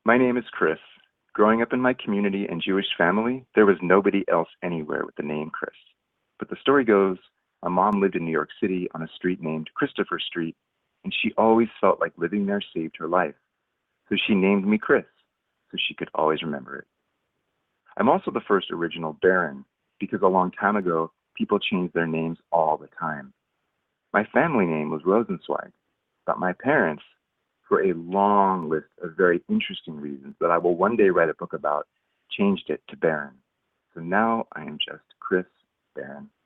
My name is Chris. Growing up in my community and Jewish family, there was nobody else anywhere with the name Chris. But the story goes, my mom lived in New York City on a street named Christopher Street, and she always felt like living there saved her life. So she named me Chris, so she could always remember it. I'm also the first original Baron, because a long time ago, people changed their names all the time. My family name was Rosenzweig, but my parents, for a long list of very interesting reasons that I will one day write a book about, changed it to Baron. So now I am just Chris Baron.